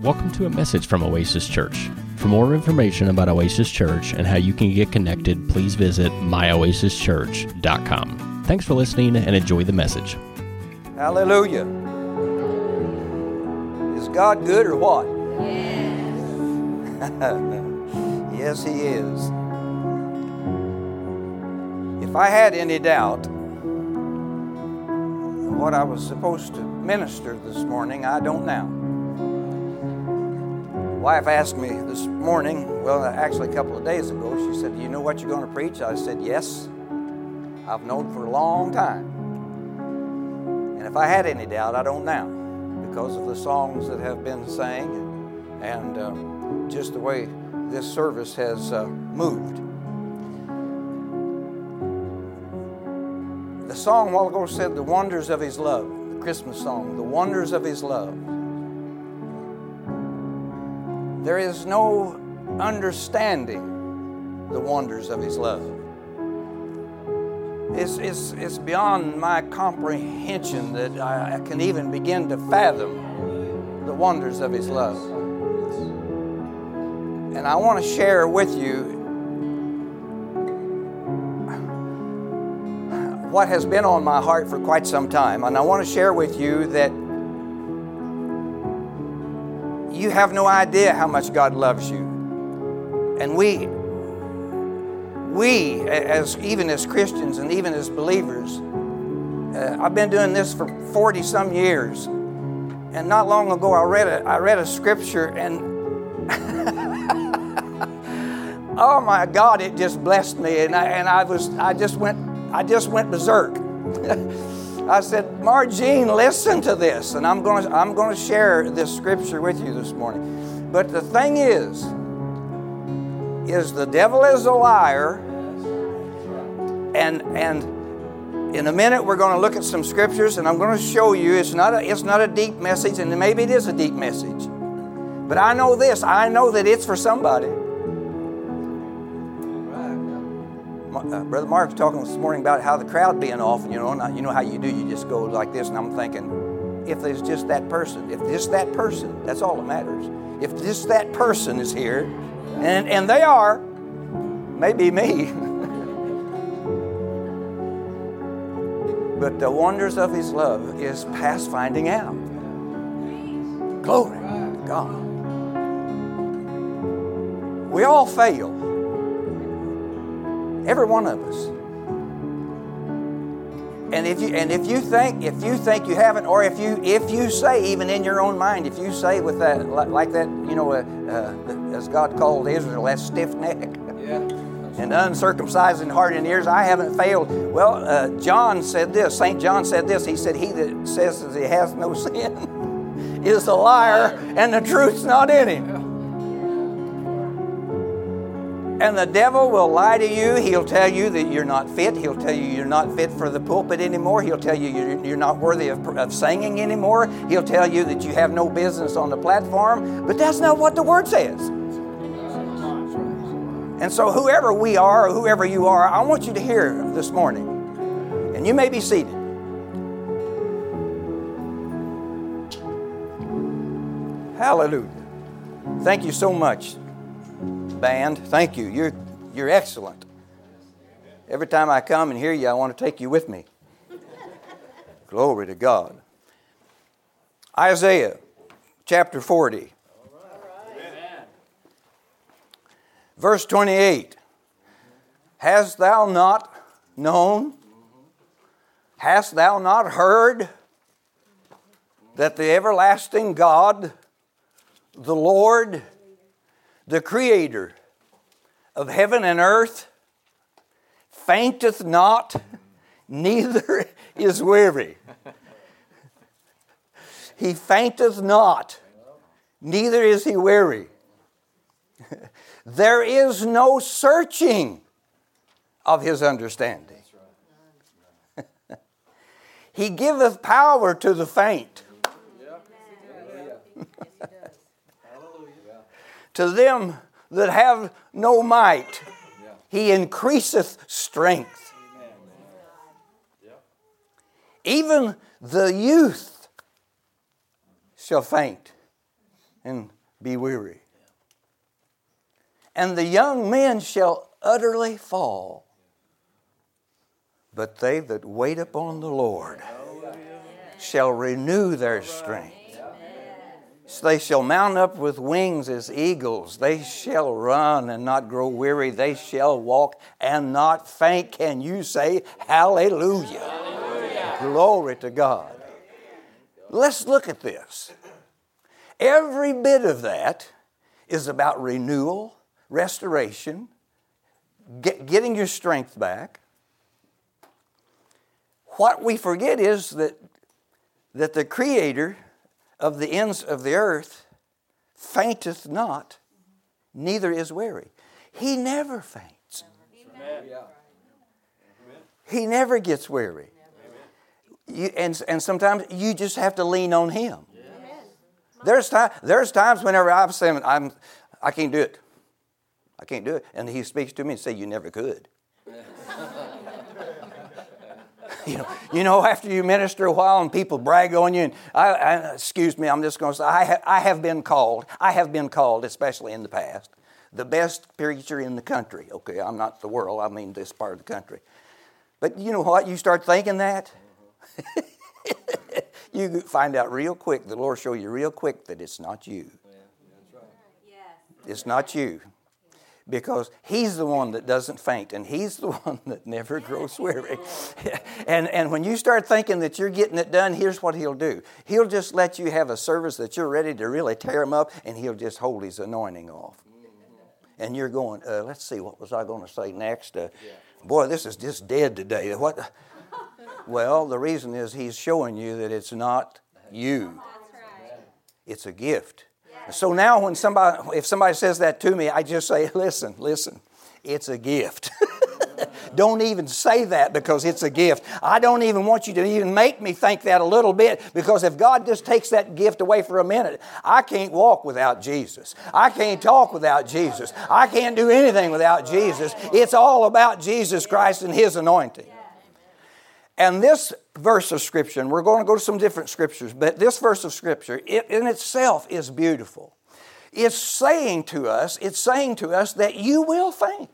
Welcome to a message from Oasis Church. For more information about Oasis Church and how you can get connected, please visit myoasischurch.com. Thanks for listening and enjoy the message. Hallelujah. Is God good or what? Yes. Yes, He is. If I had any doubt what I was supposed to minister this morning, I don't now. Wife asked me this morning, well, actually a couple of days ago, she said, "Do you know what you're going to preach?" I said, "Yes. I've known for a long time." And if I had any doubt, I don't now, because of the songs that have been sang and just the way this service has moved. The song a while ago said, "The wonders of His love," the Christmas song, "The wonders of His love." There is no understanding the wonders of His love. It's beyond my comprehension that I can even begin to fathom the wonders of His love. And I want to share with you what has been on my heart for quite some time. And I want to share with you that you have no idea how much God loves you. And we even as Christians and even as believers, I've been doing this for 40 some years. And not long ago I read a scripture and oh my God, it just blessed me, and I just went berserk. I said, "Margene, listen to this," and I'm going to share this scripture with you this morning. But the thing is the devil is a liar, and in a minute we're going to look at some scriptures, and I'm going to show you it's not a deep message, and maybe it is a deep message, but I know this. I know that it's for somebody. Brother Mark's talking this morning about how the crowd being off, you know how you do, you just go like this, and I'm thinking, if there's just that person, that's all that matters. If just that person is here, and they are, maybe me, but the wonders of His love is past finding out. Glory to God. We all fail. Every one of us. And if you think you haven't, or if you say, even in your own mind, if you say with that like that, as God called Israel, that stiff neck, and uncircumcised in heart and ears, I haven't failed. Well, John said this. Saint John said this. He said, "He that says that he has no sin is a liar, and the truth's not in him." And the devil will lie to you. He'll tell you that you're not fit. He'll tell you you're not fit for the pulpit anymore. He'll tell you you're not worthy of singing anymore. He'll tell you that you have no business on the platform. But that's not what the Word says. And so whoever we are, or whoever you are, I want you to hear this morning. And you may be seated. Hallelujah. Thank you so much, band. Thank you. You're excellent. Every time I come and hear you, I want to take you with me. Glory to God. Isaiah chapter 40. Amen. Verse 28. Hast thou not known? Hast thou not heard that the everlasting God, the Lord, the Creator of heaven and earth, fainteth not, neither is weary. He fainteth not, neither is He weary. There is no searching of His understanding. He giveth power to the faint. To them that have no might, He increaseth strength. Even the youth shall faint and be weary. And the young men shall utterly fall. But they that wait upon the Lord shall renew their strength. So they shall mount up with wings as eagles. They shall run and not grow weary. They shall walk and not faint. Can you say hallelujah? Hallelujah. Glory to God. Let's look at this. Every bit of that is about renewal, restoration, getting your strength back. What we forget is that the Creator of the ends of the earth fainteth not, neither is weary. He never faints. He never gets weary. And sometimes you just have to lean on Him. There's times whenever I'm saying, I can't do it. I can't do it. And He speaks to me and says, you never could. You know, after you minister a while and people brag on you, and excuse me, I'm just going to say, I have been called, especially in the past, the best preacher in the country. Okay, I'm not the world, I mean this part of the country. But you know what? You start thinking that, you find out real quick, the Lord show you real quick that it's not you. It's not you. Because He's the one that doesn't faint, and He's the one that never grows weary. And when you start thinking that you're getting it done, here's what He'll do. He'll just let you have a service that you're ready to really tear Him up, and He'll just hold His anointing off. And you're going, let's see, what was I going to say next? Boy, this is just dead today. What? Well, the reason is He's showing you that it's not you. It's a gift. So now if somebody says that to me, I just say, listen, it's a gift. Don't even say that because it's a gift. I don't even want you to even make me think that a little bit, because if God just takes that gift away for a minute, I can't walk without Jesus. I can't talk without Jesus. I can't do anything without Jesus. It's all about Jesus Christ and His anointing. And this verse of Scripture, and we're going to go to some different Scriptures, but this verse of Scripture, it in itself is beautiful. It's saying to us that you will faint.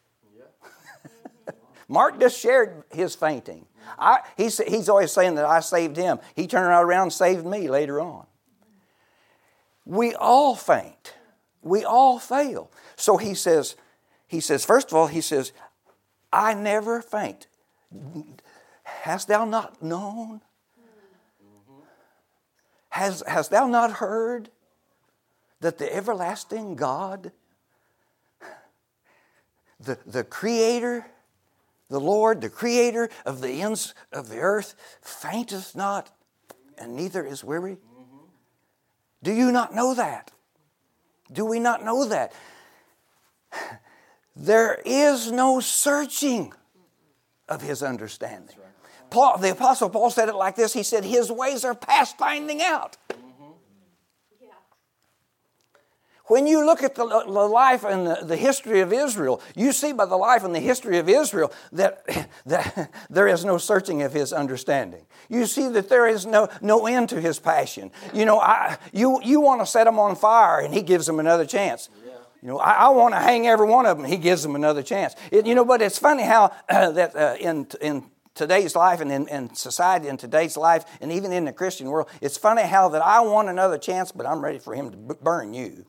Mark just shared his fainting. He's always saying that I saved him. He turned around and saved me later on. We all faint. We all fail. So he says, first of all, he says, I never faint. Hast thou not known? Hast thou not heard that the everlasting God, the Creator, the Lord, the Creator of the ends of the earth, fainteth not, and neither is weary? Do you not know that? Do we not know that? There is no searching of His understanding. The Apostle Paul said it like this. He said, His ways are past finding out. When you look at the life and the history of Israel, you see by the life and the history of Israel that there is no searching of His understanding. You see that there is no end to His passion. You know, you want to set them on fire, and He gives them another chance. You know, I want to hang every one of them. He gives them another chance. But it's funny how that in today's life and in society in today's life and even in the Christian world, it's funny how that I want another chance, but I'm ready for Him to burn you.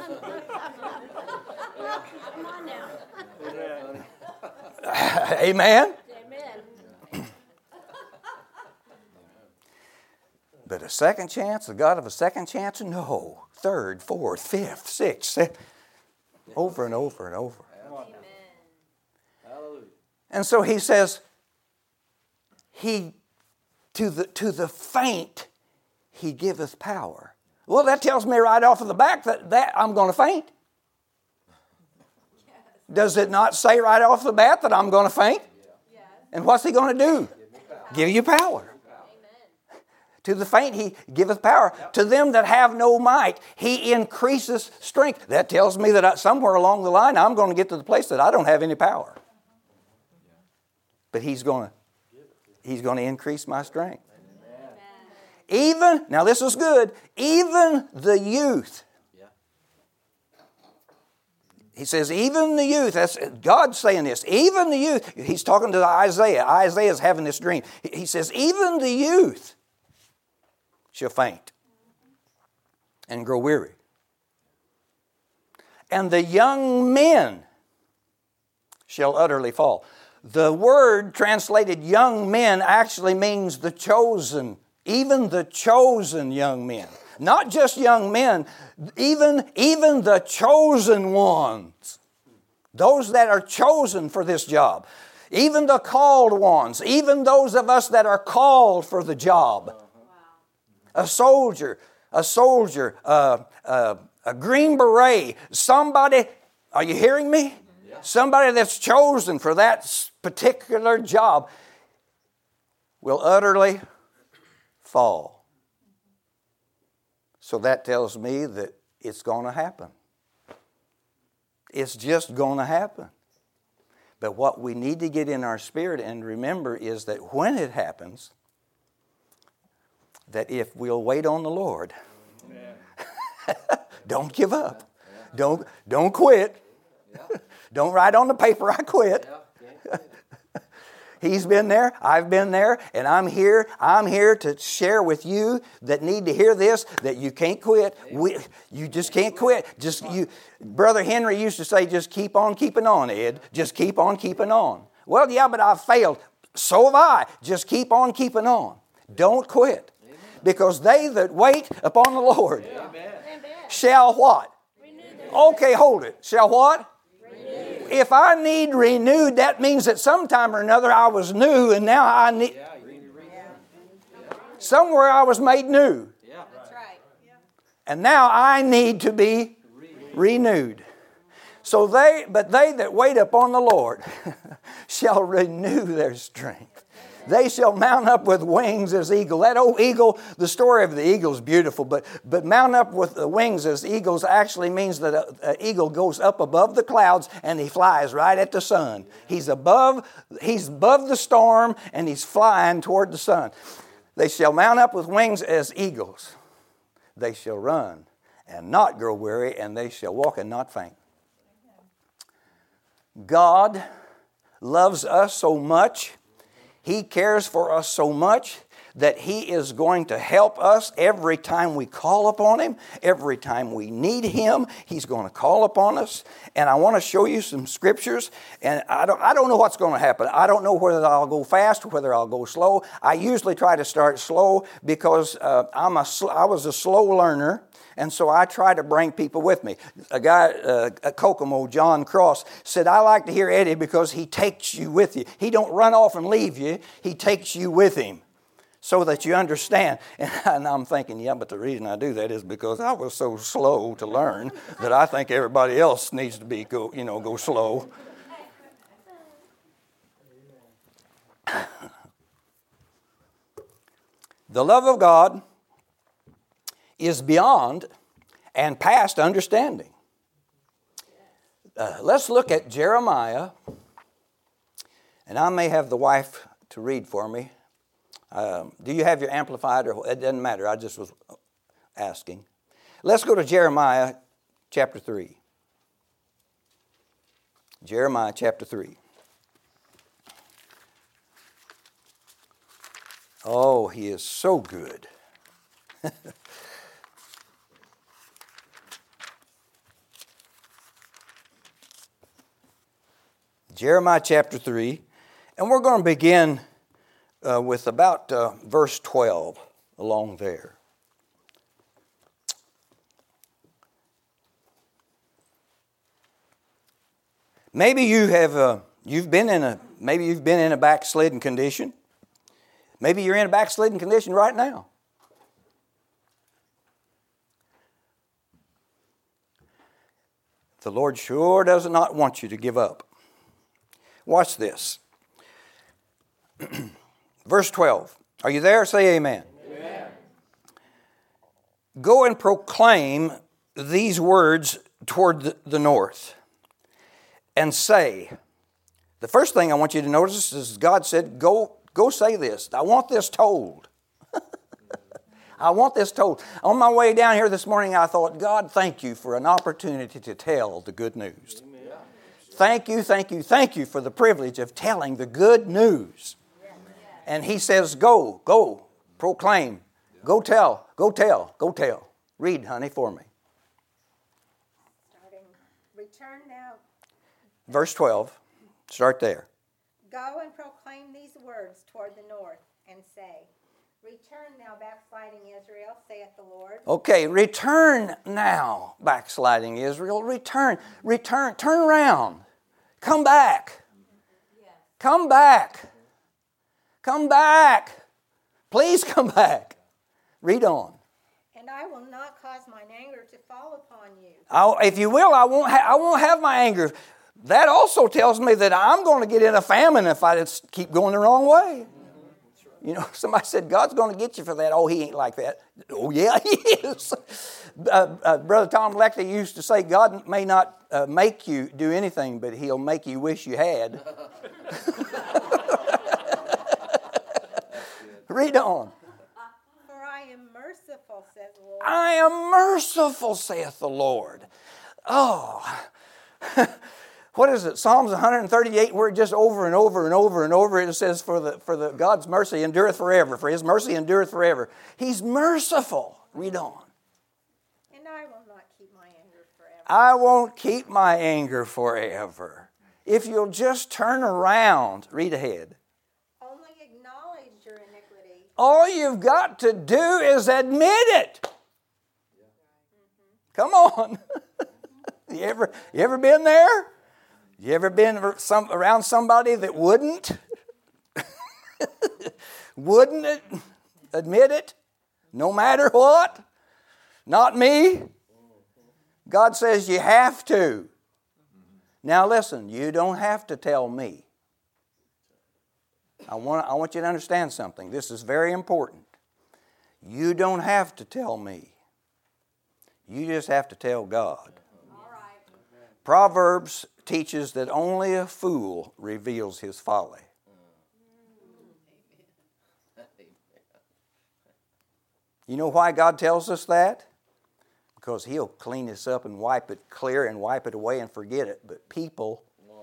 Come on now. Amen? Amen. But a second chance, the God of a second chance? No. Third, fourth, fifth, sixth, seventh. Over and over and over. Amen. Hallelujah. And so he says, to the faint, He giveth power. Well, that tells me right off of the back that I'm going to faint. Yes. Does it not say right off the bat that I'm going to faint? Yes. And what's He going to do? Give you power. Amen. To the faint He giveth power. To them that have no might, He increases strength. That tells me that somewhere along the line I'm going to get to the place that I don't have any power. But He's going to increase my strength. Even, now this is good, even the youth He says, even the youth, that's God saying this, even the youth, he's talking to Isaiah. Isaiah's having this dream. He says, even the youth shall faint and grow weary. And the young men shall utterly fall. The word translated young men actually means the chosen, even the chosen young men. Not just young men, even the chosen ones. Those that are chosen for this job. Even the called ones. Even those of us that are called for the job. A soldier, a Green Beret, somebody, are you hearing me? Somebody that's chosen for that particular job will utterly fall. So that tells me that it's going to happen. It's just going to happen. But what we need to get in our spirit and remember is that when it happens, that if we'll wait on the Lord, don't give up. Don't quit. Don't write on the paper, I quit. He's been there, I've been there, and I'm here to share with you that need to hear this, that you can't quit. You just can't quit. Brother Henry used to say, just keep on keeping on, Ed. Just keep on keeping on. Well, yeah, but I've failed. So have I. Just keep on keeping on. Don't quit. Because they that wait upon the Lord shall what? Okay, hold it. Shall what? If I need renewed, that means that sometime or another I was new and now I need... Somewhere I was made new. That's right. And now I need to be renewed. So they that wait upon the Lord shall renew their strength. They shall mount up with wings as eagle. That old eagle, the story of the eagle is beautiful, but mount up with the wings as eagles actually means that an eagle goes up above the clouds and he flies right at the sun. He's above the storm and he's flying toward the sun. They shall mount up with wings as eagles. They shall run and not grow weary, and they shall walk and not faint. God loves us so much. He cares for us so much that He is going to help us every time we call upon Him. Every time we need Him, He's going to call upon us. And I want to show you some scriptures. And I don't know what's going to happen. I don't know whether I'll go fast or whether I'll go slow. I usually try to start slow because I was a slow learner. And so I try to bring people with me. A guy at Kokomo, John Cross, said, I like to hear Eddie because he takes you with you. He don't run off and leave you. He takes you with him so that you understand. And I'm thinking, yeah, but the reason I do that is because I was so slow to learn that I think everybody else needs to go slow. The love of God is beyond and past understanding. Let's look at Jeremiah. And I may have the wife to read for me. Do you have your amplified? Or it doesn't matter. I just was asking. Let's go to Jeremiah chapter 3. Jeremiah chapter 3. Oh, He is so good. Jeremiah chapter 3, and we're going to begin with about verse 12 along there. Maybe you've been in a backslidden condition. Maybe you're in a backslidden condition right now. The Lord sure does not want you to give up. Watch this. Verse 12. Are you there? Say amen. Amen. Go and proclaim these words toward the north and say, the first thing I want you to notice is God said, go say this. I want this told. I want this told. On my way down here this morning, I thought, God, thank you for an opportunity to tell the good news. Amen. Thank you, thank you, thank you for the privilege of telling the good news. And he says, go, proclaim, go tell. Read, honey, for me. Return now. Verse 12. Start there. Go and proclaim these words toward the north, and say, Return now, backsliding Israel, saith the Lord. Okay, return now, backsliding Israel. Return, turn around. Come back. Come back. Come back. Please come back. Read on. And I will not cause mine anger to fall upon you. If you will, I won't have my anger. That also tells me that I'm going to get in a famine if I just keep going the wrong way. You know, somebody said, God's going to get you for that. Oh, he ain't like that. Oh, yeah, he is. Brother Tom Lecter used to say, God may not make you do anything, but he'll make you wish you had. Read on. For I am merciful, saith the Lord. I am merciful, saith the Lord. Oh, what is it? Psalms 138, where just over and over and over and over it says, for the God's mercy endureth forever. For His mercy endureth forever. He's merciful. Read on. And I will not keep my anger forever. I won't keep my anger forever. If you'll just turn around, read ahead. Only acknowledge your iniquity. All you've got to do is admit it. Come on. You ever been there? You ever been around somebody that wouldn't admit it, no matter what? Not me. God says you have to. Now listen, you don't have to tell me. I want you to understand something. This is very important. You don't have to tell me. You just have to tell God. All right. Proverbs teaches that only a fool reveals his folly. You know why God tells us that? Because He'll clean this up and wipe it clear and wipe it away and forget it. But people,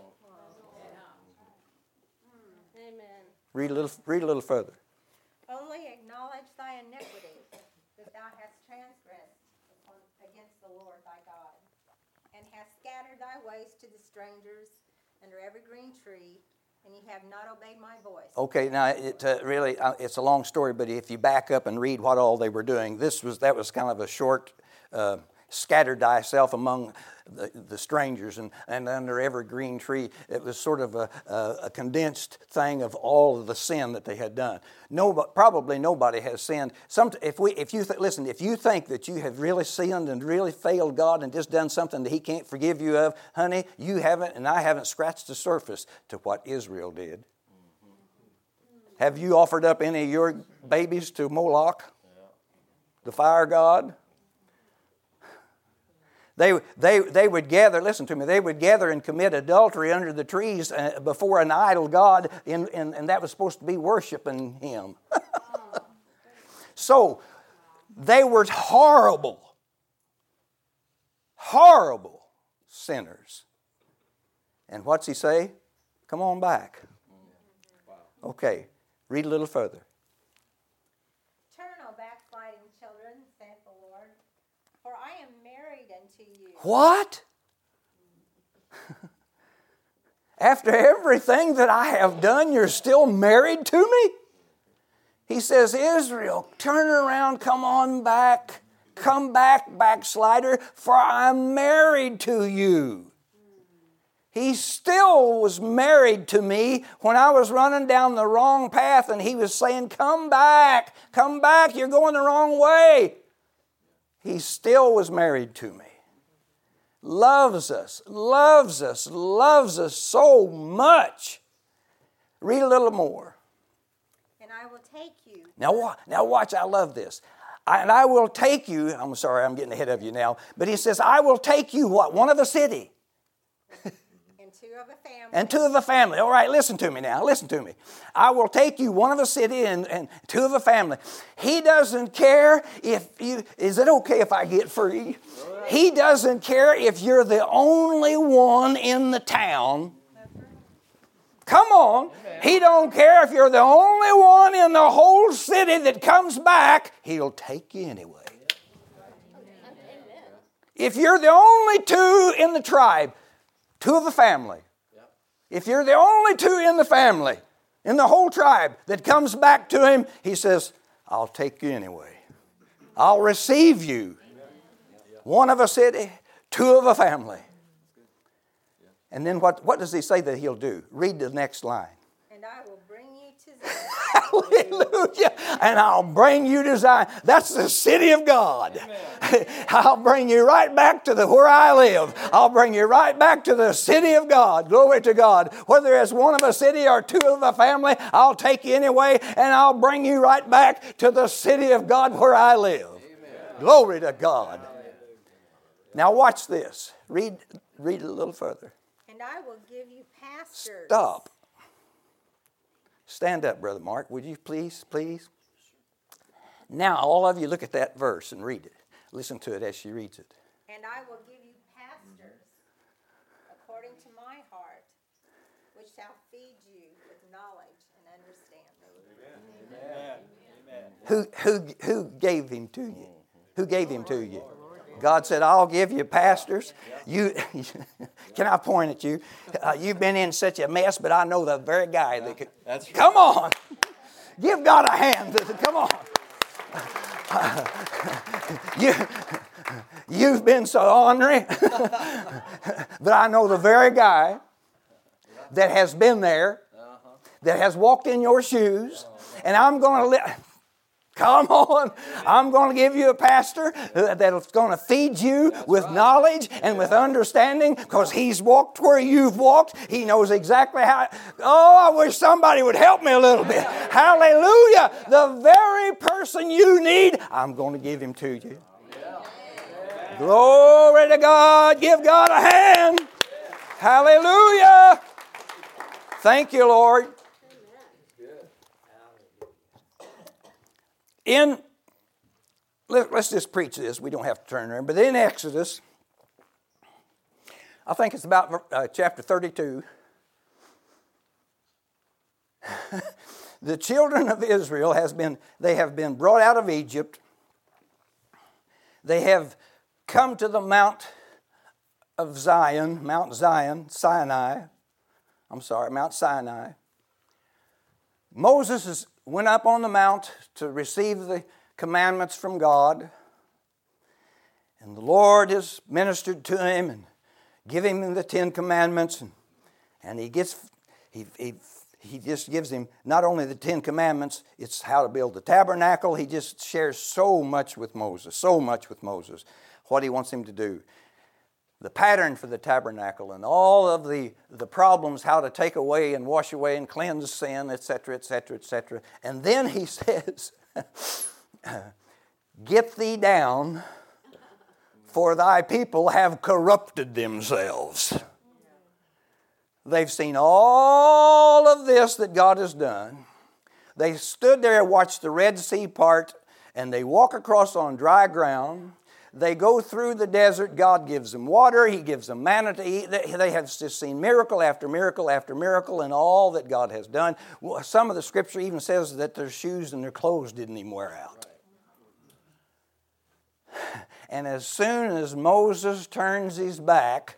Amen. read a little further. Only acknowledge thy iniquity, that thou hast transgressed against the Lord thy God, and hast scattered thy ways to the strangers under every green tree, and ye have not obeyed my voice. Okay, now it's a long story, but if you back up and read what all they were doing, that was kind of a short, scattered thyself among the strangers and under every green tree. It was sort of a condensed thing of all of the sin that they had done. Probably nobody has sinned. If you think that you have really sinned and really failed God and just done something that He can't forgive you of, honey, you haven't and I haven't scratched the surface to what Israel did. Have you offered up any of your babies to Moloch, the fire god? They would gather, listen to me, they would gather and commit adultery under the trees before an idol god, and that was supposed to be worshiping him. So, they were horrible sinners. And what's He say? Come on back. Okay, read a little further. Turn, O backsliding children, saith the Lord, for I am married unto you. What? After everything that I have done, you're still married to me? He says, Israel, turn around, come on back. Come back, backslider, for I'm married to you. He still was married to me when I was running down the wrong path, and He was saying, come back, you're going the wrong way. He still was married to me. Loves us so much. Read a little more. And I will take you. Now watch, I love this. And I will take you, I'm sorry, I'm getting ahead of you now, but He says, I will take you, what? One of a city. And two of a family. And two of a family. All right, listen to me now. Listen to me. I will take you, one of a city and two of a family. He doesn't care if you, is it okay if I get free? He doesn't care if you're the only one in the town. Come on. He don't care if you're the only one in the whole city that comes back. He'll take you anyway. If you're the only two in the tribe, two of a family. If you're the only two in the family, in the whole tribe that comes back to him, he says, I'll take you anyway. I'll receive you. One of a city, two of a family. And then what does he say that he'll do? Read the next line. And I will bring you to Zion. Hallelujah. And I'll bring you to Zion. That's the city of God. I'll bring you right back to where I live. I'll bring you right back to the city of God. Glory to God. Whether it's one of a city or two of a family, I'll take you anyway, and I'll bring you right back to the city of God where I live. Amen. Glory to God. Now watch this. Read it a little further. And I will give you pastors. Stop. Stand up, Brother Mark. Would you please? Now, all of you look at that verse and read it. Listen to it as she reads it. And I will give you pastors according to my heart, which shall feed you with knowledge and understanding. Amen. Who gave him to you? Who gave him to you? God said, I'll give you pastors. Can I point at you? You've been in such a mess, but I know the very guy that could. That's right. Come on. Give God a hand. Come on. You've been so ornery, but I know the very guy that has been there, that has walked in your shoes, and I'm going to come on. I'm going to give you a pastor that's going to feed you with knowledge and with understanding, because he's walked where you've walked. He knows exactly how. Oh, I wish somebody would help me a little bit. Hallelujah. The very person you need, I'm going to give him to you. Glory to God. Give God a hand. Hallelujah. Thank you, Lord. Let's just preach this. We don't have to turn there. But in Exodus, I think it's about chapter 32. The children of Israel have been brought out of Egypt. They have come to the Mount Sinai. Moses went up on the mount to receive the commandments from God. And the Lord has ministered to him and given him the 10 Commandments. And he just gives him not only the 10 Commandments, it's how to build the tabernacle. He just shares so much with Moses, what he wants him to do. The pattern for the tabernacle and all of the problems, how to take away and wash away and cleanse sin, etc., etc., etc. And then he says, get thee down, for thy people have corrupted themselves. They've seen all of this that God has done. They stood there and watched the Red Sea part, and they walk across on dry ground. They go through the desert. God gives them water. He gives them manna to eat. They have just seen miracle after miracle after miracle in all that God has done. Some of the scripture even says that their shoes and their clothes didn't even wear out. And as soon as Moses turns his back,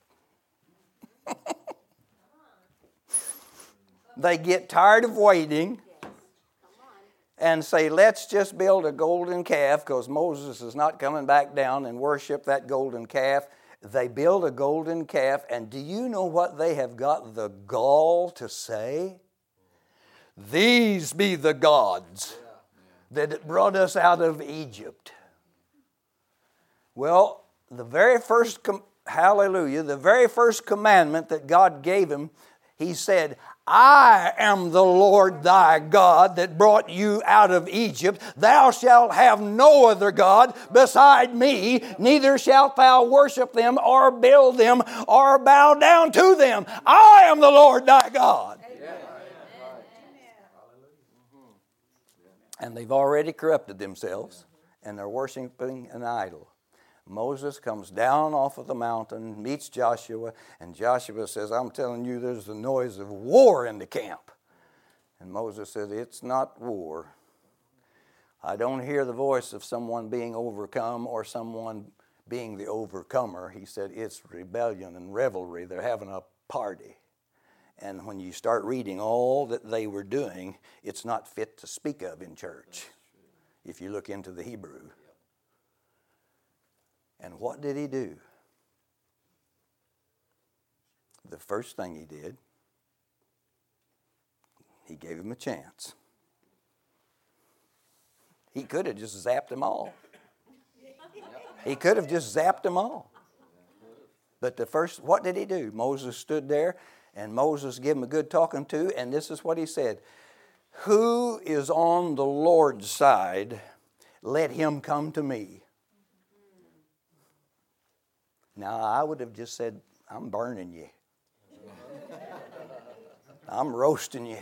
they get tired of waiting and say, let's just build a golden calf, because Moses is not coming back down and worship that golden calf. They build a golden calf, and do you know what they have got the gall to say? These be the gods that brought us out of Egypt. Well, the very first commandment that God gave him, he said, I am the Lord thy God that brought you out of Egypt. Thou shalt have no other God beside me, neither shalt thou worship them or build them or bow down to them. I am the Lord thy God. And they've already corrupted themselves, and they're worshiping an idol. Moses comes down off of the mountain, meets Joshua, and Joshua says, I'm telling you, there's the noise of war in the camp. And Moses said, it's not war. I don't hear the voice of someone being overcome or someone being the overcomer. He said, it's rebellion and revelry. They're having a party. And when you start reading all that they were doing, it's not fit to speak of in church if you look into the Hebrew. And what did he do? The first thing he did, he gave him a chance. He could have just zapped them all. He could have just zapped them all. But what did he do? Moses stood there, and Moses gave him a good talking to, and this is what he said. Who is on the Lord's side, let him come to me. Now, I would have just said, I'm burning you. I'm roasting you.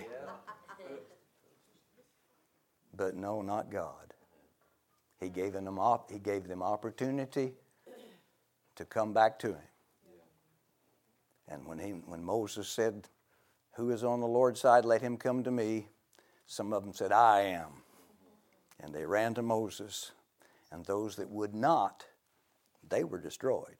But no, not God. He gave them opportunity to come back to him. And when Moses said, who is on the Lord's side, let him come to me, some of them said, I am. And they ran to Moses. And those that would not, they were destroyed.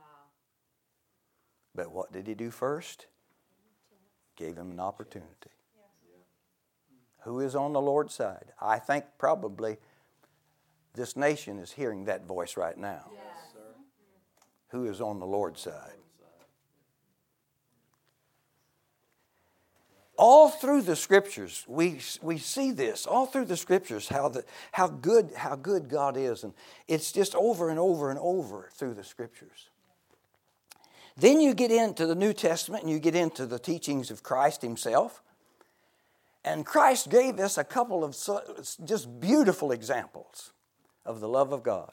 But what did he do first? Gave him an opportunity. Who is on the Lord's side? I think probably this nation is hearing that voice right now. Yes, sir. Who is on the Lord's side? All through the Scriptures, we see this. All through the Scriptures, how good God is, and it's just over and over and over through the Scriptures. Then you get into the New Testament and you get into the teachings of Christ himself. And Christ gave us a couple of just beautiful examples of the love of God.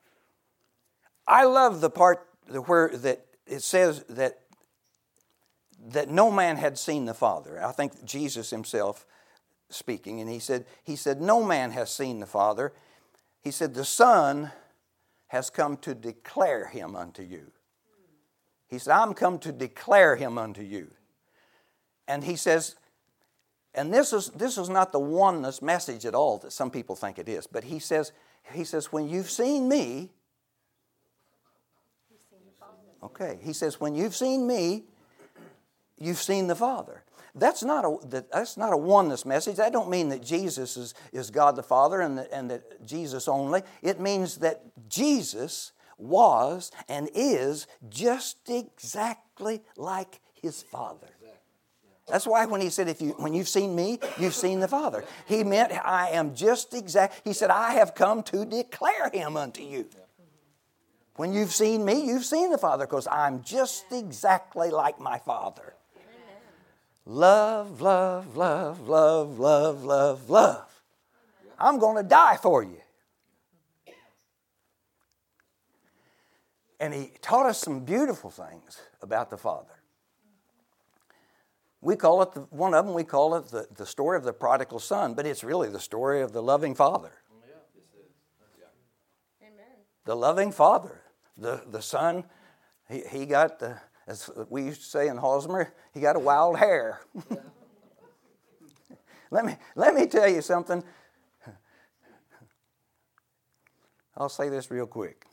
I love the part where that it says that no man had seen the Father. I think Jesus himself speaking, and he said, no man has seen the Father. He said, the Son has come to declare him unto you. He said, I'm come to declare him unto you. And he says, and this is not the oneness message at all that some people think it is, but he says, when you've seen me, okay, he says, when you've seen me, you've seen the Father. That's not a oneness message. That don't mean that Jesus is God the Father and that Jesus only. It means that Jesus was and is just exactly like his Father. That's why when he said, when you've seen me, you've seen the Father. He meant I am just exact. He said, I have come to declare him unto you. When you've seen me, you've seen the Father, because I'm just exactly like my Father. Love, love, love, love, love, love, love. I'm going to die for you. And he taught us some beautiful things about the Father. We call it, one of them, we call it the story of the prodigal son, but it's really the story of the loving Father. Amen. The loving Father. The son, he got, as we used to say in Hosmer, he got a wild hair. Let me tell you something. I'll say this real quick.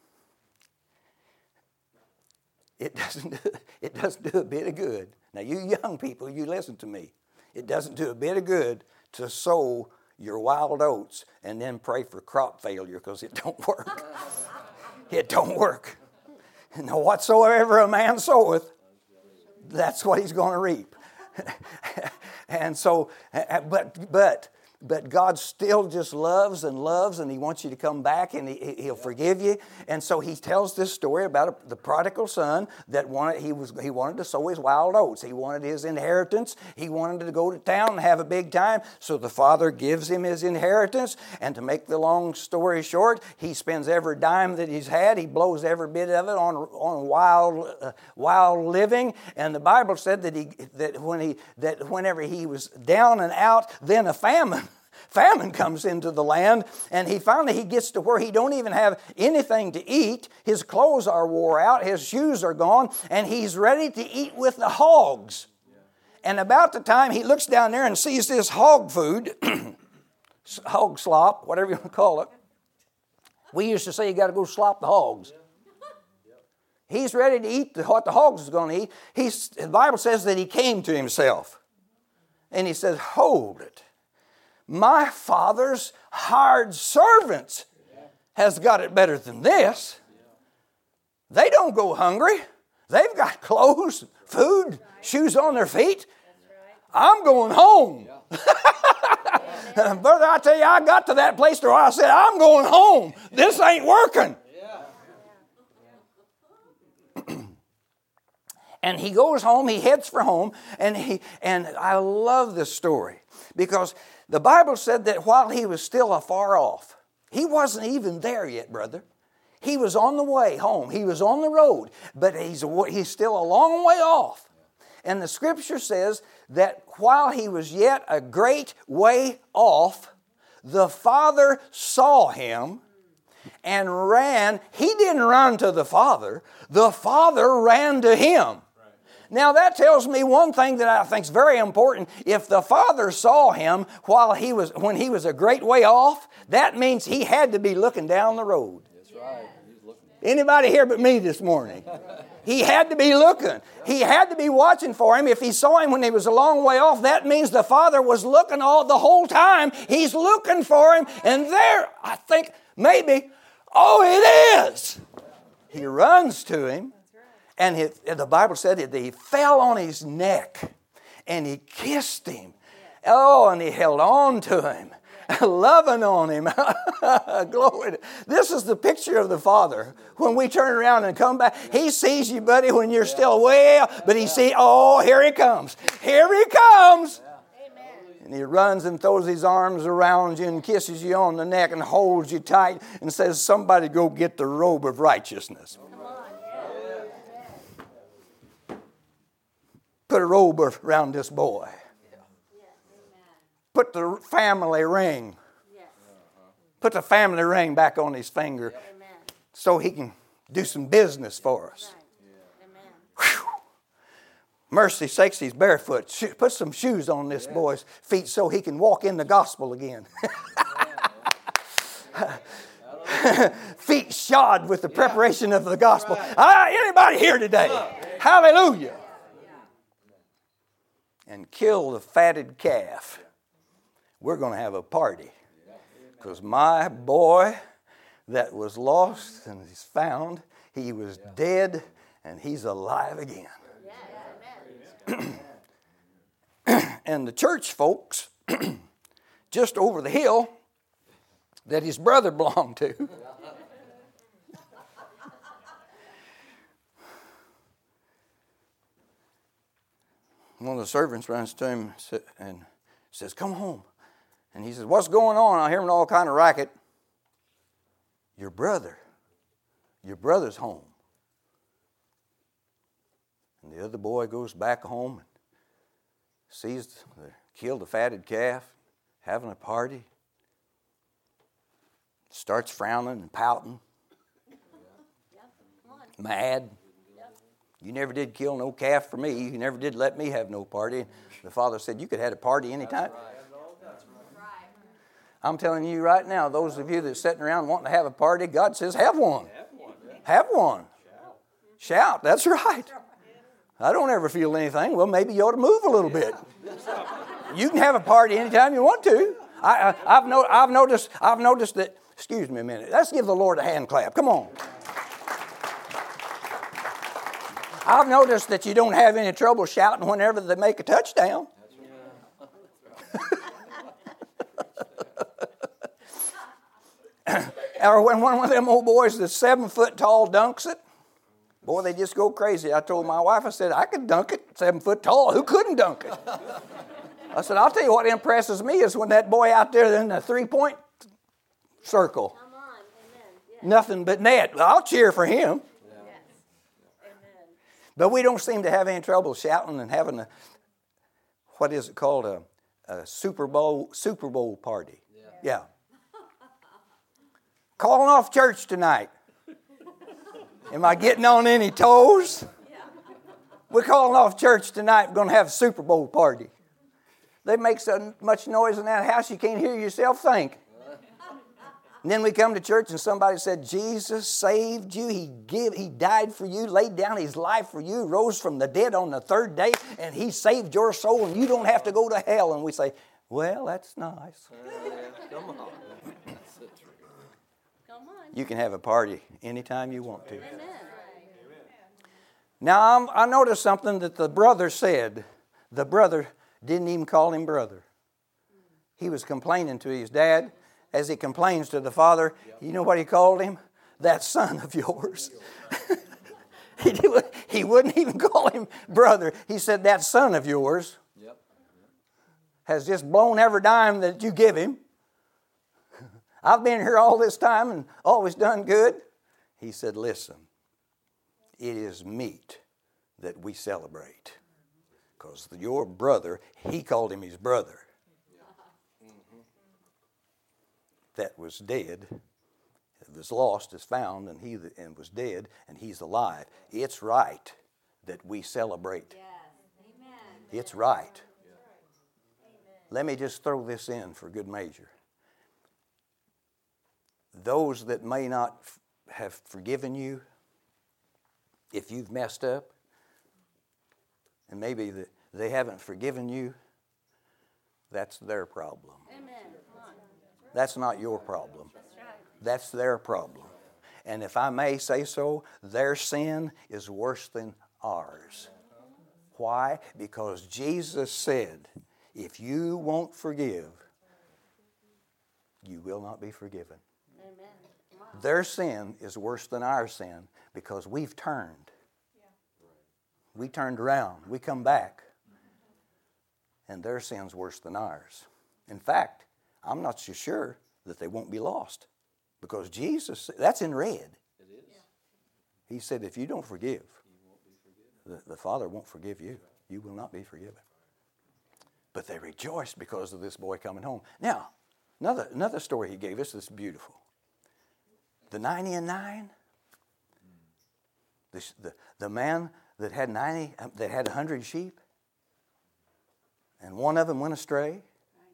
It doesn't do a bit of good. Now, you young people, you listen to me. It doesn't do a bit of good to sow your wild oats and then pray for crop failure, because it don't work. It don't work. Now, whatsoever a man soweth, that's what he's going to reap. And so, but but God still just loves and loves, and He wants you to come back, and He'll forgive you. And so He tells this story about the prodigal son that he wanted to sow his wild oats. He wanted his inheritance. He wanted to go to town and have a big time. So the father gives him his inheritance. And to make the long story short, he spends every dime that he's had. He blows every bit of it on wild living. And the Bible said that whenever he was down and out, then a famine comes into the land, and he gets to where he don't even have anything to eat. His clothes are wore out, his shoes are gone, and he's ready to eat with the hogs. And about the time he looks down there and sees this hog food, hog slop, whatever you want to call it. We used to say you got to go slop the hogs. He's ready to eat what the hogs is going to eat. The Bible says that he came to himself. And he says, hold it. My father's hired servants has got it better than this. They don't go hungry. They've got clothes, food, shoes on their feet. I'm going home. Brother, I tell you, I got to that place where I said, I'm going home. This ain't working. And he goes home, he heads for home, and I love this story because the Bible said that while he was still afar off, he wasn't even there yet, brother. He was on the way home. He was on the road, but he's still a long way off. And the scripture says that while he was yet a great way off, the father saw him and ran. He didn't run to the father. The father ran to him. Now that tells me one thing that I think is very important. If the father saw him when he was a great way off, that means he had to be looking down the road. That's right. He's looking. Anybody here but me this morning? He had to be looking. He had to be watching for him. If he saw him when he was a long way off, that means the father was looking the whole time. He's looking for him, and there, I think, maybe, it is. He runs to him. And the Bible said that he fell on his neck and he kissed him. Oh, and he held on to him, loving on him. Glory. This is the picture of the Father. When we turn around and come back, He sees you, buddy, when you're still way out. But He sees, here He comes. Here He comes. And He runs and throws His arms around you and kisses you on the neck and holds you tight and says, somebody go get the robe of righteousness. Put a robe around this boy. Put the family ring. Put the family ring back on his finger so he can do some business for us. Whew. Mercy sakes, he's barefoot. Put some shoes on this boy's feet so he can walk in the gospel again. Feet shod with the preparation of the gospel. Anybody here today? Hallelujah. And kill the fatted calf. We're going to have a party. Because my boy that was lost and is found, he was dead and he's alive again. And the church folks just over the hill that his brother belonged to, one of the servants runs to him and says, come home. And he says, what's going on? I'm hearing all kind of racket. Your brother's home. And the other boy goes back home and sees killed a fatted calf, having a party. Starts frowning and pouting. Mad. You never did kill no calf for me. You never did let me have no party. The father said, you could have had a party anytime. I'm telling you right now, those of you that are sitting around wanting to have a party, God says, have one. Have one. Shout. That's right. I don't ever feel anything. Well, maybe you ought to move a little bit. You can have a party anytime you want to. I've noticed that. Excuse me a minute. Let's give the Lord a hand clap. Come on. I've noticed that you don't have any trouble shouting whenever they make a touchdown. Or when one of them old boys that's 7 foot tall dunks it, boy, they just go crazy. I told my wife, I said, I could dunk it 7 foot tall. Who couldn't dunk it? I said, I'll tell you what impresses me is when that boy out there in the 3-point circle. Come on. Amen. Yes. Nothing but net. I'll cheer for him. Yes. Amen. But we don't seem to have any trouble shouting and having a, what is it called, a Super Bowl party. Yeah. Calling off church tonight. Am I getting on any toes? We're calling off church tonight. We're going to have a Super Bowl party. They make so much noise in that house you can't hear yourself think. And then we come to church and somebody said, Jesus saved you. He died for you, laid down his life for you, rose from the dead on the 3rd day, and he saved your soul, and you don't have to go to hell. And we say, well, that's nice. Come on. Come on. You can have a party anytime you want to. Amen. Now, I noticed something that the brother said. The brother didn't even call him brother. He was complaining to his dad. As he complains to the father, you know what he called him? That son of yours. He wouldn't even call him brother. He said, that son of yours has just blown every dime that you give him. I've been here all this time and always done good. He said, listen, it is meet that we celebrate. Because your brother, he called him his brother. That was dead, was lost, is found, and was dead, and he's alive. It's right that we celebrate. Yes. Amen. It's right. Let me just throw this in for good measure. Those that may not have forgiven you, if you've messed up, and maybe they haven't forgiven you, that's their problem. Amen. Come on. That's not your problem. That's right. That's their problem. And if I may say so, their sin is worse than ours. Why? Because Jesus said, if you won't forgive, you will not be forgiven. Amen. Come on. Their sin is worse than our sin because we've turned. We turned around. We come back. And their sin's worse than ours. In fact, I'm not so sure that they won't be lost. Because Jesus, that's in red. It is. He said, if you don't forgive, the Father won't forgive you. You will not be forgiven. But they rejoiced because of this boy coming home. Now, another story he gave us that's beautiful. The 90 and 9. The man that had 100 sheep, and one of them went astray.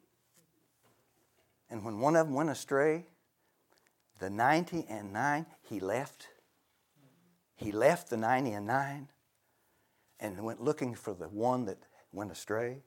And when one of them went astray, the 90 and 9, he left. He left the 90 and 9 and went looking for the one that went astray.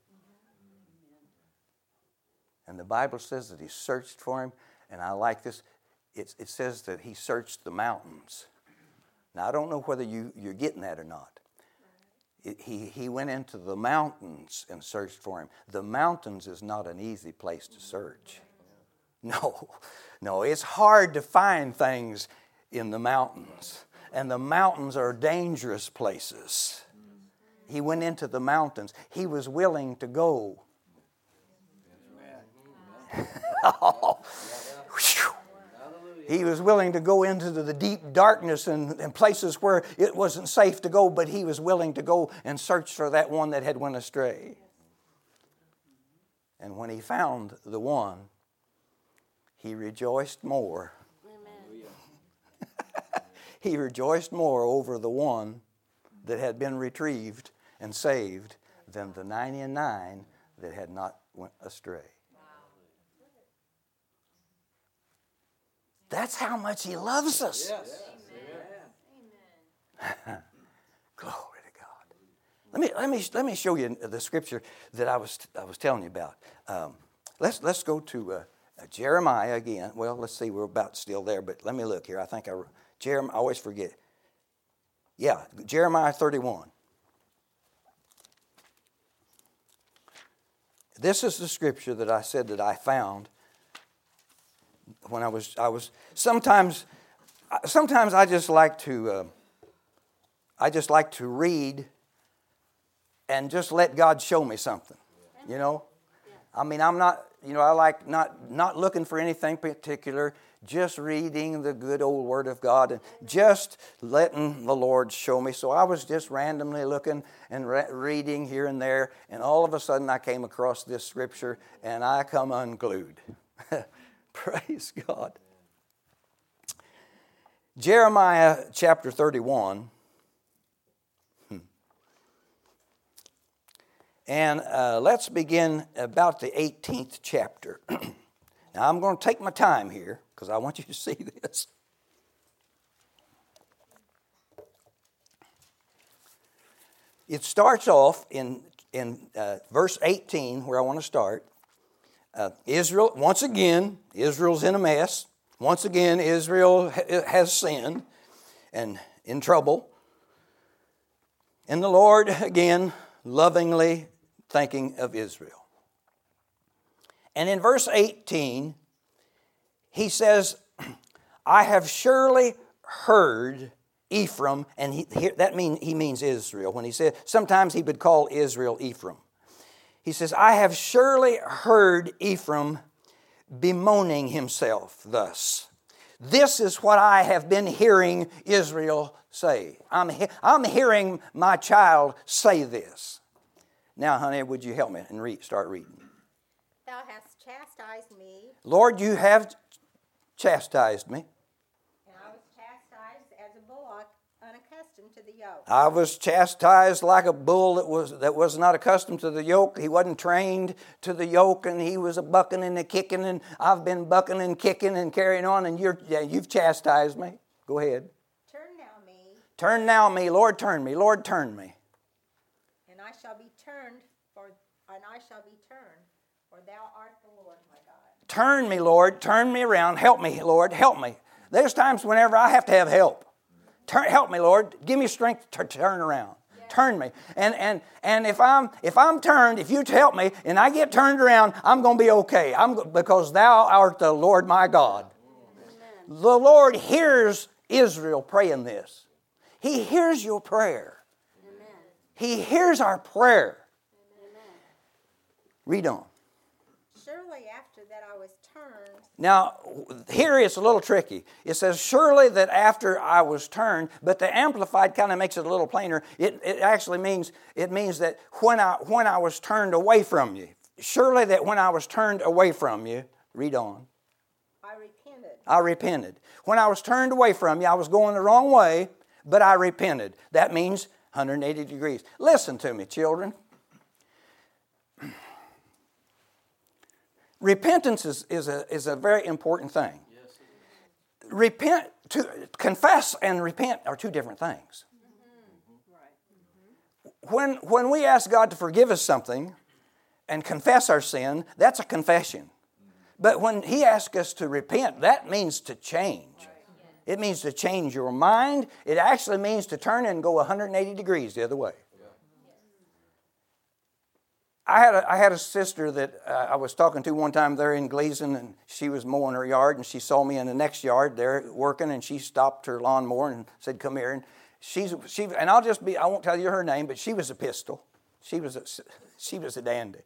And the Bible says that he searched for him. And I like this. It says that he searched the mountains. Now, I don't know whether you're getting that or not. He went into the mountains and searched for him. The mountains is not an easy place to search. No, it's hard to find things in the mountains. And the mountains are dangerous places. He went into the mountains. He was willing to go. He was willing to go into the deep darkness and places where it wasn't safe to go, but he was willing to go and search for that one that had went astray. And when he found the one, he rejoiced more. Amen. He rejoiced more over the one that had been retrieved and saved than the 99 that had not went astray. That's how much he loves us. Yes. Amen. Glory to God. Let me show you the scripture that I was telling you about. Let's go to Jeremiah again. Well, let's see. We're about still there, but let me look here. I think I always forget. Yeah, Jeremiah 31. This is the scripture that I said that I found when I was sometimes I just like to read and just let God show me something. You know, I mean, I'm not, you know, I like not looking for anything particular, just reading the good old Word of God and just letting the Lord show me. So I was just randomly looking and reading here and there, and all of a sudden I came across this scripture, and I come unglued. Praise God. Jeremiah chapter 31. And let's begin about the 18th chapter. Now, I'm going to take my time here because I want you to see this. It starts off in verse 18, where I want to start. Israel, once again, Israel's in a mess. Once again, Israel has sinned and in trouble. And the Lord, again, lovingly thinking of Israel. And in verse 18, he says, I have surely heard Ephraim, and he means Israel. When he said, sometimes he would call Israel Ephraim. He says, I have surely heard Ephraim bemoaning himself thus. This is what I have been hearing Israel say. I'm hearing my child say this. Now, honey, would you help me and start reading? Thou hast chastised me, Lord, you have chastised me. and I was chastised as a bullock unaccustomed to the yoke. I was chastised like a bull that was not accustomed to the yoke. He wasn't trained to the yoke, and he was a bucking and a kicking, and I've been bucking and kicking and carrying on, and you've chastised me. Go ahead. Turn now me, Turn now me, Lord, turn me. Lord, turn me. and I shall be turned, for thou art the Lord my God. Turn me, Lord. Turn me around. Help me, Lord. Help me. There's times whenever I have to have help. Help me, Lord. Give me strength to turn around. Turn me. And if I'm turned, if you help me and I get turned around, I'm going to be okay. Because thou art the Lord my God. Amen. The Lord hears Israel praying this. He hears your prayer. Amen. He hears our prayer. Amen. Read on. Surely after that I was turned. Now, here it's a little tricky. It says, surely that after I was turned, but the Amplified kind of makes it a little plainer. It actually means that when I was turned away from you. Surely that when I was turned away from you. Read on. I repented. When I was turned away from you, I was going the wrong way, but I repented. That means 180 degrees. Listen to me, children. Repentance is a very important thing. Yes. Confess and repent are two different things. Right. When we ask God to forgive us something and confess our sin, that's a confession. But when He asks us to repent, that means to change. Right. It means to change your mind. It actually means to turn and go 180 degrees the other way. I had a sister that I was talking to one time there in Gleason, and she was mowing her yard, and she saw me in the next yard there working, and she stopped her lawnmower and said, "Come here." And she and I won't tell you her name, but she was a pistol. She was a dandy.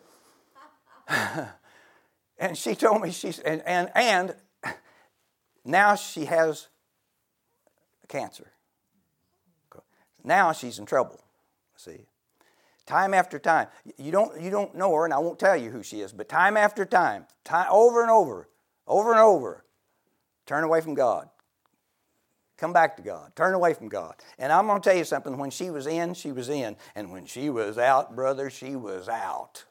And she told me and now she has cancer. Now she's in trouble. See. Time after time. You don't know her, and I won't tell you who she is, but time after time, over and over, turn away from God. Come back to God. Turn away from God. And I'm going to tell you something. When she was in, she was in. And when she was out, brother, she was out.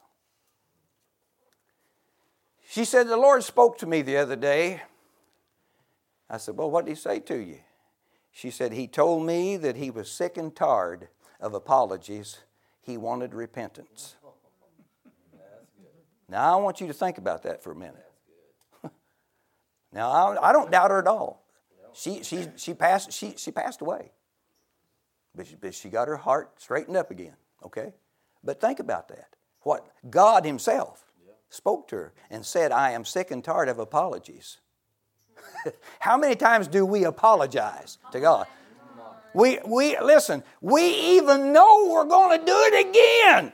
She said, the Lord spoke to me the other day. I said, well, what did He say to you? She said, He told me that He was sick and tired of apologies. He wanted repentance. Now, I want you to think about that for a minute. Now, I don't doubt her at all. She passed away. But she got her heart straightened up again, okay? But think about that. What? God Himself spoke to her and said, I am sick and tired of apologies. How many times do we apologize to God? We listen, we even know we're going to do it again.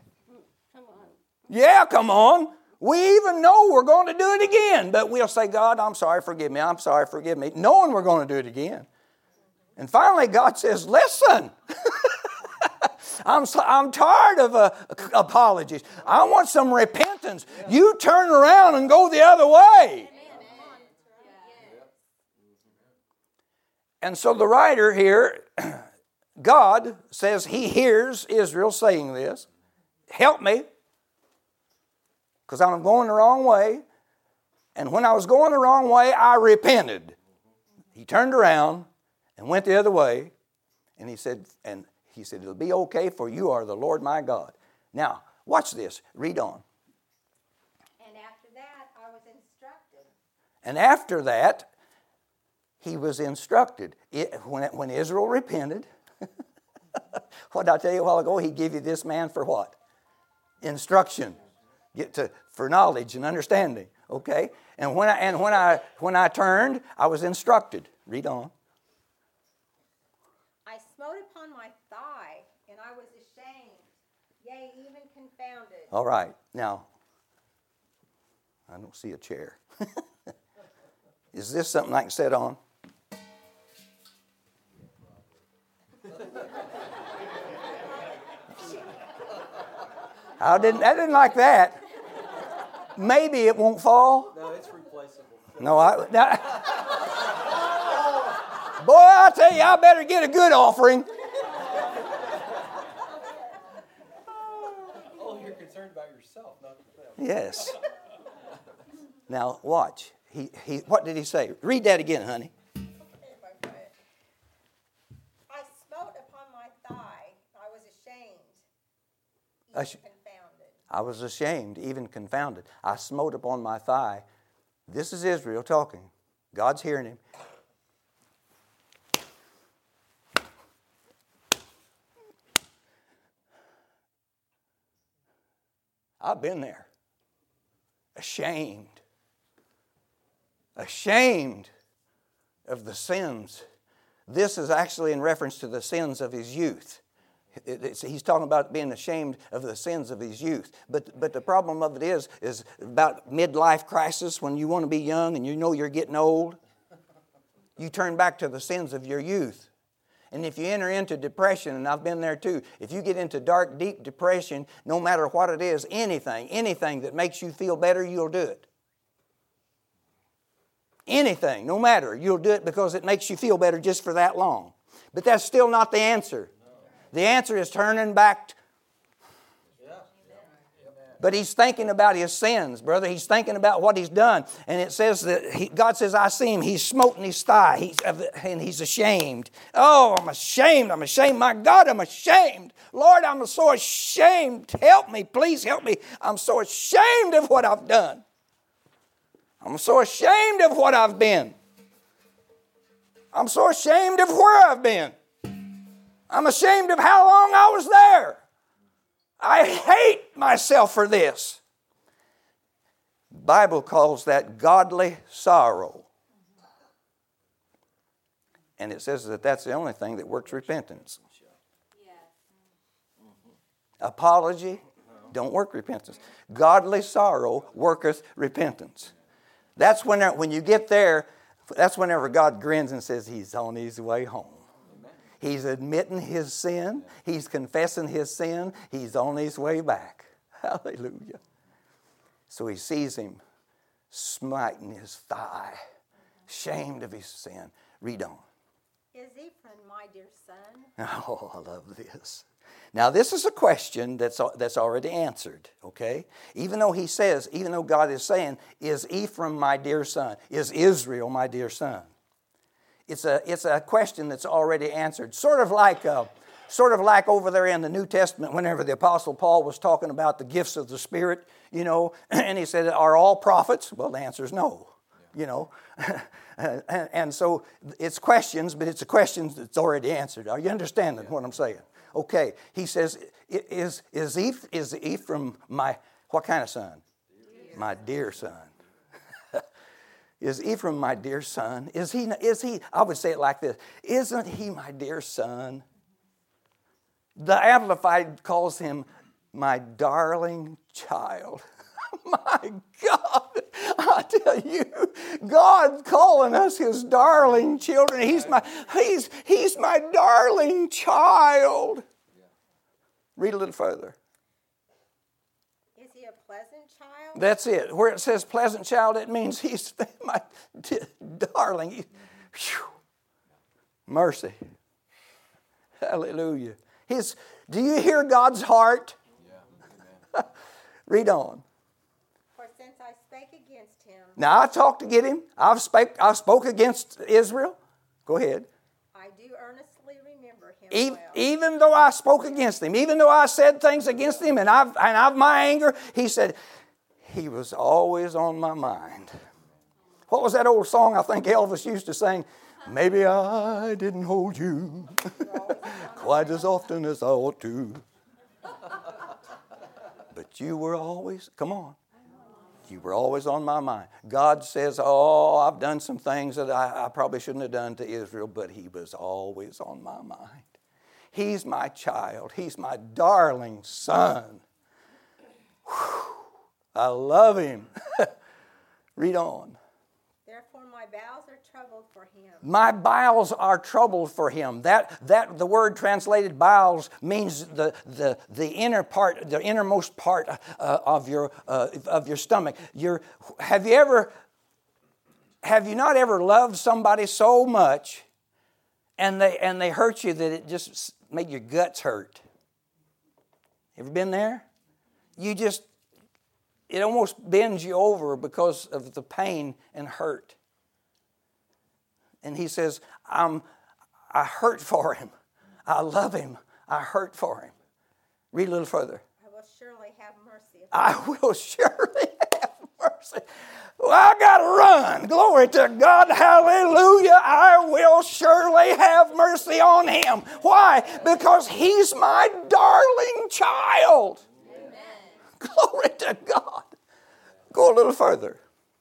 Yeah, come on. We even know we're going to do it again. But we'll say, God, I'm sorry, forgive me. I'm sorry, forgive me. Knowing we're going to do it again. And finally, God says, listen. I'm tired of apologies. I want some repentance. You turn around and go the other way. And so the writer here, God says he hears Israel saying this. Help me, because I'm going the wrong way. And when I was going the wrong way, I repented. He turned around and went the other way. And he said, it'll be okay, for you are the Lord my God. Now, watch this. Read on. And after that, I was instructed. And after that, he was instructed. When Israel repented, what did I tell you a while ago? He gave you this man for what? Instruction. For knowledge and understanding. Okay? And when I turned, I was instructed. Read on. I smote upon my thigh, and I was ashamed, yea, even confounded. All right. Now, I don't see a chair. Is this something I can sit on? I didn't like that. Maybe it won't fall. No, it's replaceable. No, boy, I tell you, I better get a good offering. Oh, you're concerned about yourself, not them. Yes. Now watch. He what did he say? Read that again, honey. I smote upon my thigh. I was ashamed, even confounded. I was ashamed, even confounded. I smote upon my thigh. This is Israel talking. God's hearing him. I've been there. Ashamed. Ashamed of the sins. This is actually in reference to the sins of his youth. He's talking about being ashamed of the sins of his youth. But the problem of it is about midlife crisis, when you want to be young and you know you're getting old. You turn back to the sins of your youth. And if you enter into depression, and I've been there too, if you get into dark, deep depression, no matter what it is, anything that makes you feel better, you'll do it. Anything, no matter, you'll do it because it makes you feel better just for that long. But that's still not the answer. The answer is turning back. But he's thinking about his sins, brother. He's thinking about what he's done. And it says that God says, I see him. He's smoting his thigh. And he's ashamed. Oh, I'm ashamed. I'm ashamed. My God, I'm ashamed. Lord, I'm so ashamed. Help me. Please help me. I'm so ashamed of what I've done. I'm so ashamed of what I've been. I'm so ashamed of where I've been. I'm ashamed of how long I was there. I hate myself for this. The Bible calls that godly sorrow. And it says that that's the only thing that works repentance. Apology don't work repentance. Godly sorrow worketh repentance. That's when you get there, that's whenever God grins and says he's on his way home. He's admitting his sin. He's confessing his sin. He's on his way back. Hallelujah. So he sees him smiting his thigh, ashamed of his sin. Read on. Is Ephraim my dear son? Oh, I love this. Now, this is a question that's already answered, okay? Even though God is saying, is Ephraim my dear son? Is Israel my dear son? It's a question that's already answered. Sort of like over there in the New Testament, whenever the Apostle Paul was talking about the gifts of the Spirit, and he said, are all prophets? Well, the answer is no, and so it's questions, but it's a question that's already answered. Are you understanding what I'm saying? Okay, he says, is Ephraim my, what kind of son? My dear son. Is Ephraim my dear son? Is he, I would say it like this. Isn't he my dear son? The Amplified calls him my darling child. My God, I tell you, God's calling us his darling children. He's my darling child. Read a little further. Is he a pleasant child? That's it. Where it says pleasant child, it means he's my darling. Whew. Mercy. Hallelujah. Do you hear God's heart? Yeah. Read on. For since I spake against him, Now I talked to get him. I spoke against Israel. Go ahead. I do earnestly remember him well. Even though I spoke against him, even though I said things against him, and I've my anger, he said, he was always on my mind. What was that old song I think Elvis used to sing? Maybe I didn't hold you quite as often as I ought to. But you were always, come on. You were always on my mind. God says, oh, I've done some things that I probably shouldn't have done to Israel, but he was always on my mind. He's my child. He's my darling son. Whew. I love him. Read on. Therefore my bowels are troubled for him. My bowels are troubled for him. That the word translated bowels means the inner part, the innermost part of your stomach. Have you not ever loved somebody so much, and they hurt you that it just made your guts hurt? Ever been there? It almost bends you over because of the pain and hurt. And he says, I hurt for him. I love him. I hurt for him. Read a little further. I will surely have mercy. I will surely have mercy. Well, I got to run. Glory to God. Hallelujah. I will surely have mercy on him. Why? Because he's my darling child. Amen. Glory to God. Go a little further.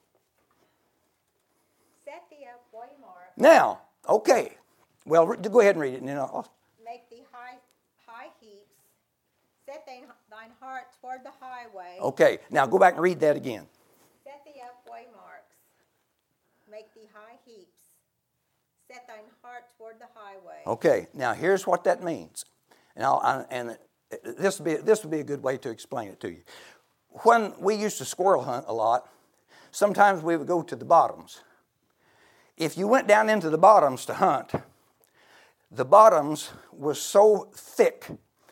Set thee up waymark. Now, okay. Well, go ahead and read it. And then I'll... Make thee high heaps. Set thine heart toward the highway. Okay. Now go back and read that again. Set thee up waymarks. Make thee high heaps. Set thine heart toward the highway. Okay. Now here's what that means. And this would be a good way to explain it to you. When we used to squirrel hunt a lot, sometimes we would go to the bottoms. If you went down into the bottoms to hunt, the bottoms was so thick,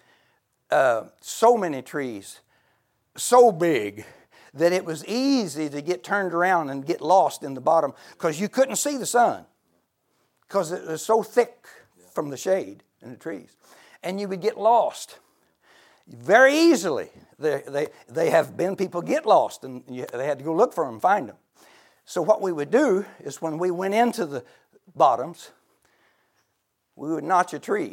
so many trees, so big, that it was easy to get turned around and get lost in the bottom because you couldn't see the sun because it was so thick from the shade in the trees. And you would get lost very easily. They have been people get lost, and they had to go look for them, find them. So what we would do is when we went into the bottoms, we would notch a tree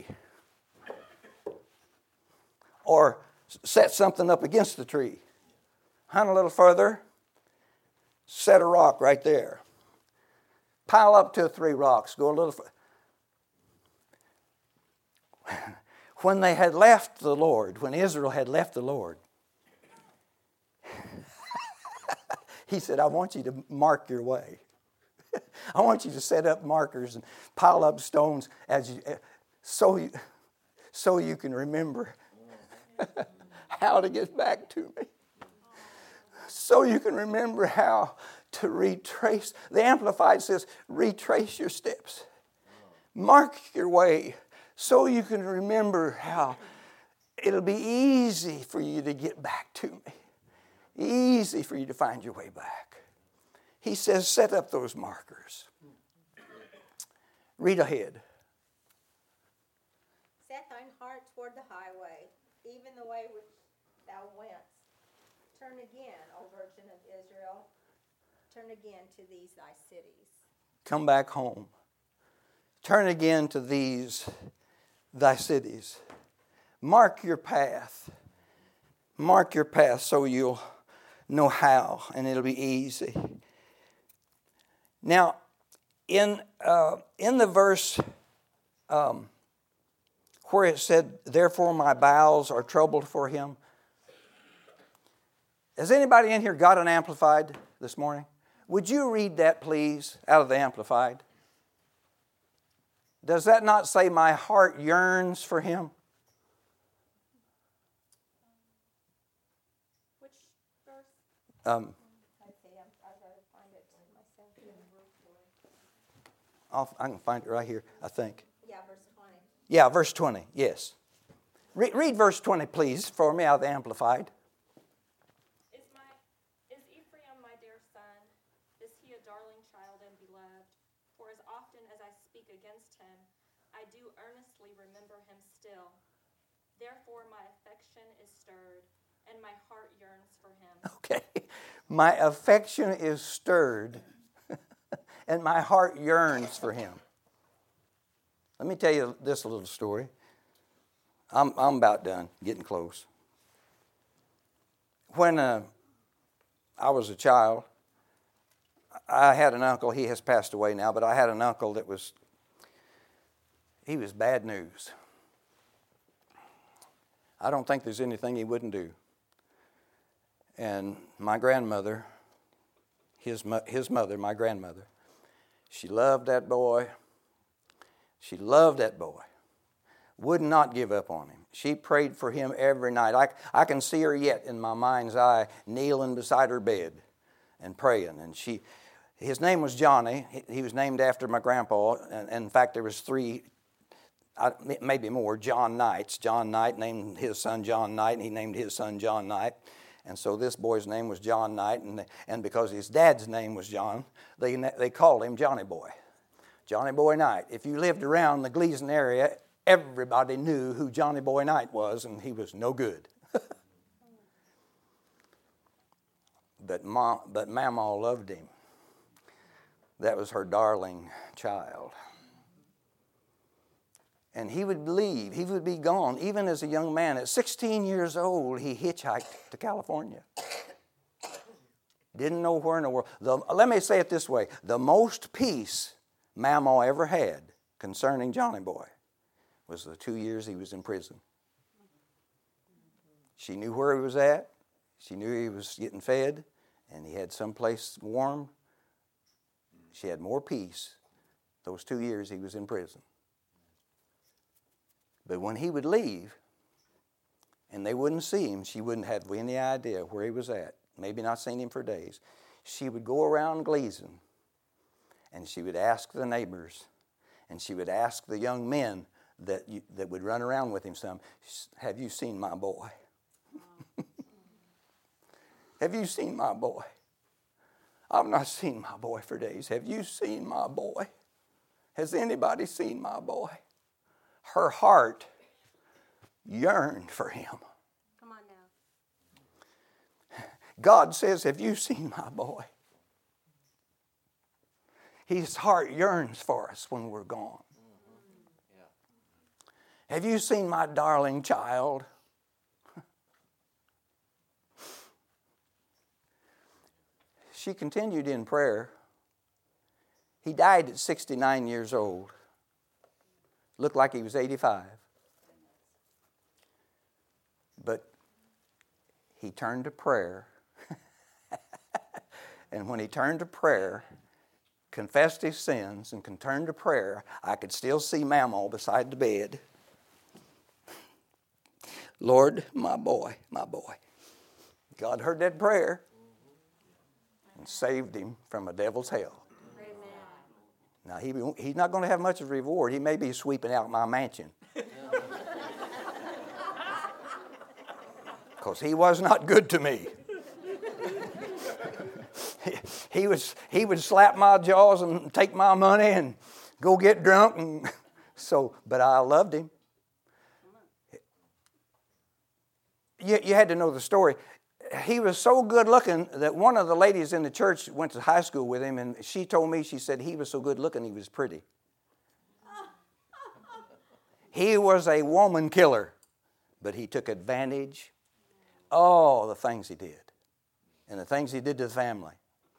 or set something up against the tree. Hunt a little further, set a rock right there. Pile up 2 or 3 rocks, go a little further. When they had left the Lord, when Israel had left the Lord, he said, I want you to mark your way. I want you to set up markers and pile up stones so you can remember how to get back to me. So you can remember how to retrace. The Amplified says, retrace your steps. Mark your way so you can remember how it'll be easy for you to get back to me. Easy for you to find your way back. He says, set up those markers. Read ahead. Set thine heart toward the highway, even the way which thou wentst. Turn again, O Virgin of Israel. Turn again to these thy cities. Come back home. Turn again to these thy cities. Mark your path. Mark your path so you'll know how, and it'll be easy. Now, in the verse where it said, "Therefore my bowels are troubled for him," has anybody in here got an Amplified this morning? Would you read that, please, out of the Amplified? Does that not say, "My heart yearns for him"? Which verse? Um, Let's see, I've got to find it myself. I can find it right here, I think. Yeah, verse 20. Yeah, verse 20, yes. Read verse 20, please, for me out of the Amplified. Is Ephraim my dear son? Is he a darling child and beloved? For as often as I speak against him, I do earnestly remember him still. Therefore my affection is stirred, and my heart yearns for him. Okay. My affection is stirred, and my heart yearns for him. Let me tell you this little story. I'm about done, getting close. When I was a child, I had an uncle. He has passed away now, but I had an uncle that was bad news. I don't think there's anything he wouldn't do. And my grandmother, his mother, my grandmother, she loved that boy. She loved that boy. Would not give up on him. She prayed for him every night. I can see her yet in my mind's eye, kneeling beside her bed and praying. And his name was Johnny. He was named after my grandpa. And in fact, there was 3, maybe more, John Knights. John Knight named his son John Knight, and he named his son John Knight. And so this boy's name was John Knight, and because his dad's name was John, they called him Johnny Boy. Johnny Boy Knight. If you lived around the Gleason area, everybody knew who Johnny Boy Knight was, and he was no good. But Mama loved him. That was her darling child. And he would leave. He would be gone. Even as a young man, at 16 years old, he hitchhiked to California. Didn't know where in the world. Let me say it this way. The most peace Mama ever had concerning Johnny Boy was the 2 years he was in prison. She knew where he was at. She knew he was getting fed, and he had someplace warm. She had more peace those 2 years he was in prison. But when he would leave, and they wouldn't see him, she wouldn't have any idea where he was at. Maybe not seen him for days. She would go around Gleason, and she would ask the neighbors, and she would ask the young men that would run around with him some, "Have you seen my boy? Have you seen my boy? I've not seen my boy for days. Have you seen my boy? Has anybody seen my boy?" Her heart yearned for him. Come on now. God says, "Have you seen my boy?" His heart yearns for us when we're gone. Have you seen my darling child? She continued in prayer. He died at 69 years old. Looked like he was 85. But he turned to prayer. And when he turned to prayer, confessed his sins and turned to prayer, I could still see Mama beside the bed. "Lord, my boy, my boy." God heard that prayer and saved him from a devil's hell. Now, he's not going to have much of a reward. He may be sweeping out my mansion. Because he was not good to me. He would slap my jaws and take my money and go get drunk. And but I loved him. You had to know the story. He was so good looking that one of the ladies in the church went to high school with him, and she told me, she said, he was so good looking he was pretty. He was a woman killer, but he took advantage. Oh, the things he did. and the things he did to the family.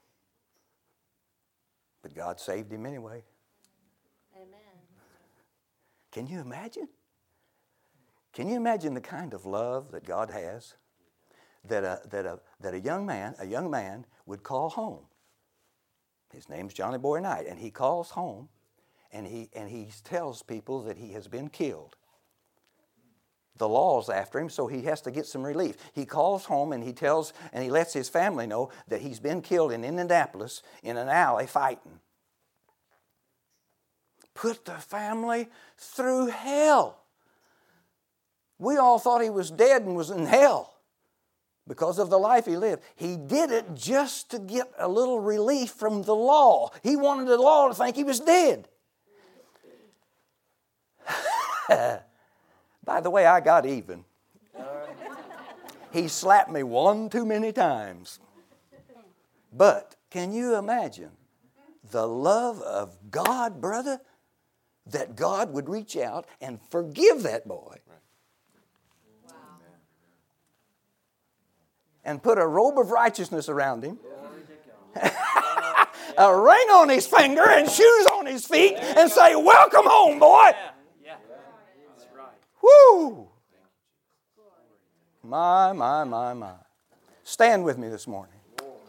But God saved him anyway. Amen. Can you imagine? Can you imagine the kind of love that God has? That a young man would call home. His name's Johnny Boy Knight, and he calls home, and he tells people that he has been killed. The law's after him, so he has to get some relief. He calls home and he lets his family know that he's been killed in Indianapolis in an alley fighting. Put the family through hell. We all thought he was dead and was in hell because of the life he lived. He did it just to get a little relief from the law. He wanted the law to think he was dead. By the way, I got even. He slapped me one too many times. But can you imagine the love of God, brother? That God would reach out and forgive that boy. Wow. And put a robe of righteousness around him. A ring on his finger and shoes on his feet and say, welcome home, boy. Yeah. That's right. Woo! My. Stand with me this morning.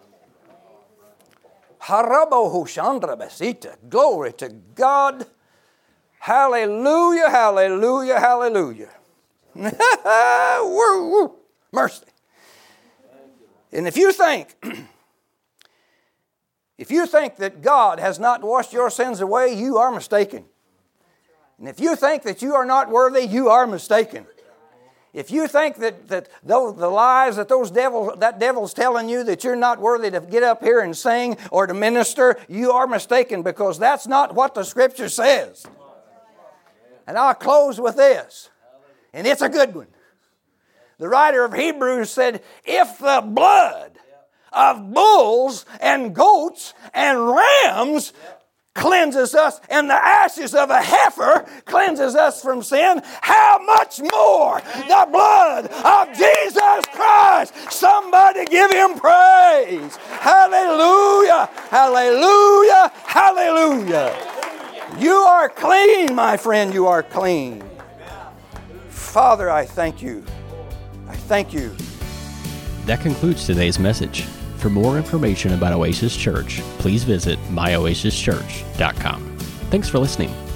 Harabo Hushandra Besita. Glory to God. Hallelujah, hallelujah, hallelujah. Woo, woo. Mercy. And if you think that God has not washed your sins away, you are mistaken. And if you think that you are not worthy, you are mistaken. If you think that the lies that devil's telling you that you're not worthy to get up here and sing or to minister, you are mistaken, because that's not what the Scripture says. And I'll close with this, and it's a good one. The writer of Hebrews said, if the blood of bulls and goats and rams cleanses us, and the ashes of a heifer cleanses us from sin, how much more the blood of Jesus Christ? Somebody give him praise. Hallelujah, hallelujah, hallelujah. You are clean, my friend, you are clean. Father, I thank you. I thank you. That concludes today's message. For more information about Oasis Church, please visit myoasischurch.com. Thanks for listening.